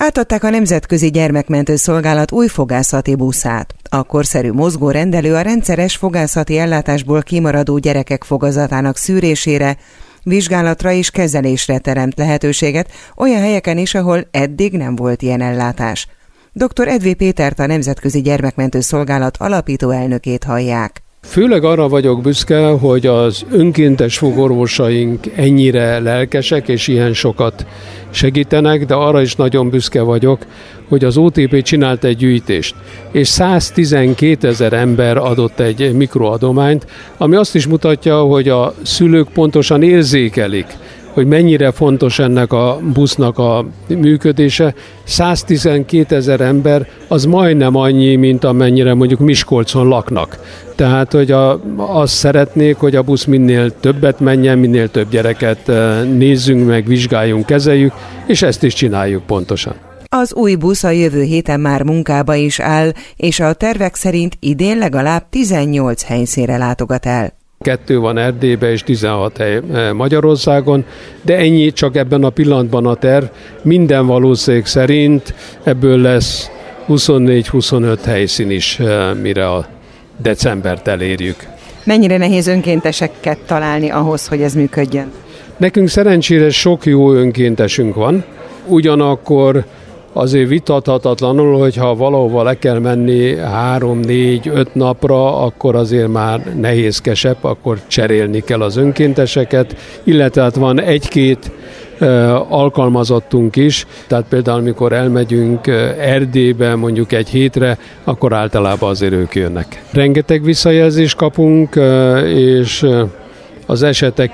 Átadták a Nemzetközi Gyermekmentő Szolgálat új fogászati buszát. A korszerű mozgórendelő a rendszeres fogászati ellátásból kimaradó gyerekek fogazatának szűrésére, vizsgálatra és kezelésre teremt lehetőséget olyan helyeken is, ahol eddig nem volt ilyen ellátás. Dr. Edvi Pétert, a Nemzetközi Gyermekmentő Szolgálat alapító elnökét hallják. Főleg arra vagyok büszke, hogy az önkéntes fogorvosaink ennyire lelkesek és ilyen sokat segítenek, de arra is nagyon büszke vagyok, hogy az OTP csinált egy gyűjtést, és 112 000 ember adott egy mikroadományt, ami azt is mutatja, hogy a szülők pontosan érzékelik, hogy mennyire fontos ennek a busznak a működése. 112 000 ember az majdnem annyi, mint amennyire mondjuk Miskolcon laknak. Tehát, hogy azt szeretnék, hogy a busz minél többet menjen, minél több gyereket nézzünk meg, vizsgáljunk, kezeljük, és ezt is csináljuk pontosan. Az új busz a jövő héten már munkába is áll, és a tervek szerint idén legalább 18 helyszínre látogat el. 2 van Erdélyben és 16 hely Magyarországon, de ennyi csak ebben a pillanatban a terv. Minden valószínűség szerint ebből lesz 24-25 helyszín is, mire a decembert elérjük. Mennyire nehéz önkénteseket találni ahhoz, hogy ez működjön? Nekünk szerencsére sok jó önkéntesünk van, ugyanakkor azért vitathatatlanul, hogyha valahova le kell menni 3-4-5 napra, akkor azért már nehézkesebb, akkor cserélni kell az önkénteseket, illetve hát van 1-2 alkalmazottunk is, tehát például amikor elmegyünk Erdélybe mondjuk egy hétre, akkor általában azért ők jönnek. Rengeteg visszajelzést kapunk, és az esetek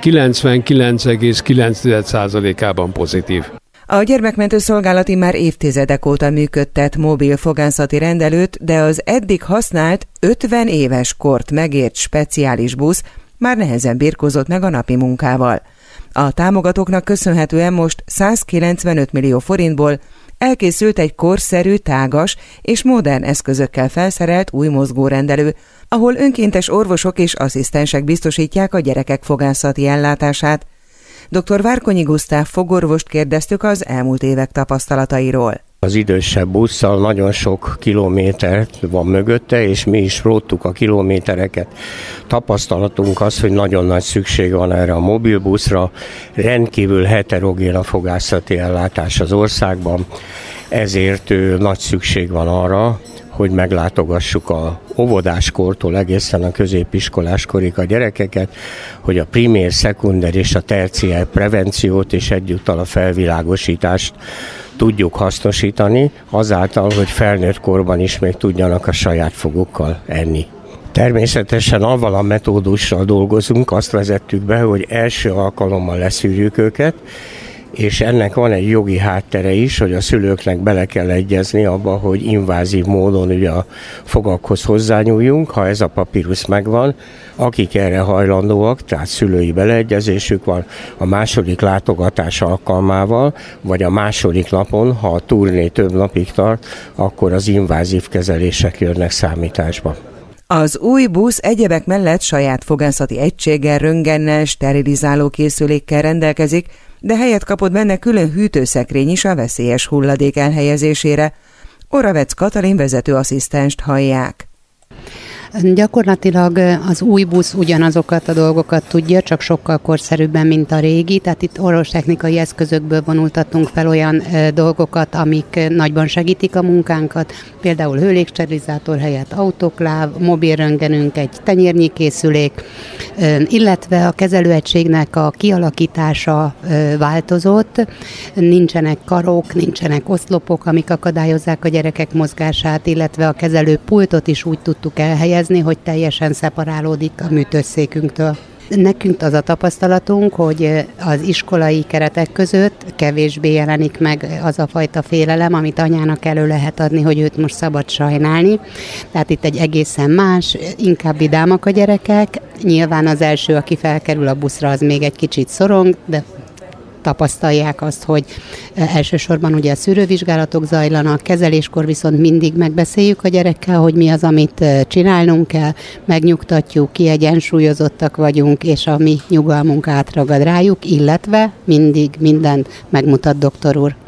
99,9%-ában pozitív. A Gyermekmentő Szolgálat már évtizedek óta működtet mobil fogászati rendelőt, de az eddig használt 50 éves kort megért speciális busz már nehezen birkózott meg a napi munkával. A támogatóknak köszönhetően most 195 millió forintból elkészült egy korszerű, tágas és modern eszközökkel felszerelt új mozgórendelő, ahol önkéntes orvosok és asszisztensek biztosítják a gyerekek fogászati ellátását. Dr. Várkonyi Gusztáv fogorvost kérdeztük az elmúlt évek tapasztalatairól. Az idősebb busszal nagyon sok kilométer van mögötte, és mi is róttuk a kilométereket. Tapasztalatunk az, hogy nagyon nagy szükség van erre a mobilbuszra, rendkívül heterogén a fogászati ellátás az országban, ezért nagy szükség van arra, hogy meglátogassuk a óvodáskortól egészen a középiskoláskorig a gyerekeket, hogy a primér, szekunder és a terciár prevenciót és egyúttal a felvilágosítást tudjuk hasznosítani, azáltal, hogy felnőtt korban is még tudjanak a saját fogukkal enni. Természetesen avval a metódussal dolgozunk, azt vezettük be, hogy első alkalommal leszűrjük őket, és ennek van egy jogi háttere is, hogy a szülőknek bele kell egyezni abba, hogy invázív módon ugye a fogakhoz hozzányúljunk, ha ez a papírusz megvan, akik erre hajlandóak, tehát szülői beleegyezésük van, a második látogatás alkalmával, vagy a második napon, ha a turné több napig tart, akkor az invázív kezelések jönnek számításba. Az új busz egyebek mellett saját fogászati egységgel, röntgennel, sterilizáló készülékkel rendelkezik, de helyet kapott benne külön hűtőszekrény is a veszélyes hulladék elhelyezésére. Oravec Katalin vezetőasszisztenst hallják. Gyakorlatilag az új busz ugyanazokat a dolgokat tudja, csak sokkal korszerűbben, mint a régi, tehát itt orvostechnikai eszközökből vonultattunk fel olyan dolgokat, amik nagyban segítik a munkánkat, például hőlégsterilizátor helyett autokláv, mobilröntgenünk, egy tenyérnyi készülék, illetve a kezelőegységnek a kialakítása változott, nincsenek karok, nincsenek oszlopok, amik akadályozzák a gyerekek mozgását, illetve a kezelőpultot is úgy tudtuk elhelyezni, hogy teljesen szeparálódik a műtőszékünktől. Nekünk az a tapasztalatunk, hogy az iskolai keretek között kevésbé jelenik meg az a fajta félelem, amit anyának elő lehet adni, hogy őt most szabad sajnálni. Tehát itt egy egészen más, inkább vidámak a gyerekek. Nyilván az első, aki felkerül a buszra, az még egy kicsit szorong, de tapasztalják azt, hogy elsősorban ugye a szűrővizsgálatok zajlanak, kezeléskor viszont mindig megbeszéljük a gyerekkel, hogy mi az, amit csinálnunk kell, megnyugtatjuk, kiegyensúlyozottak vagyunk, és a mi nyugalmunk átragad rájuk, illetve mindig mindent megmutat doktor úr.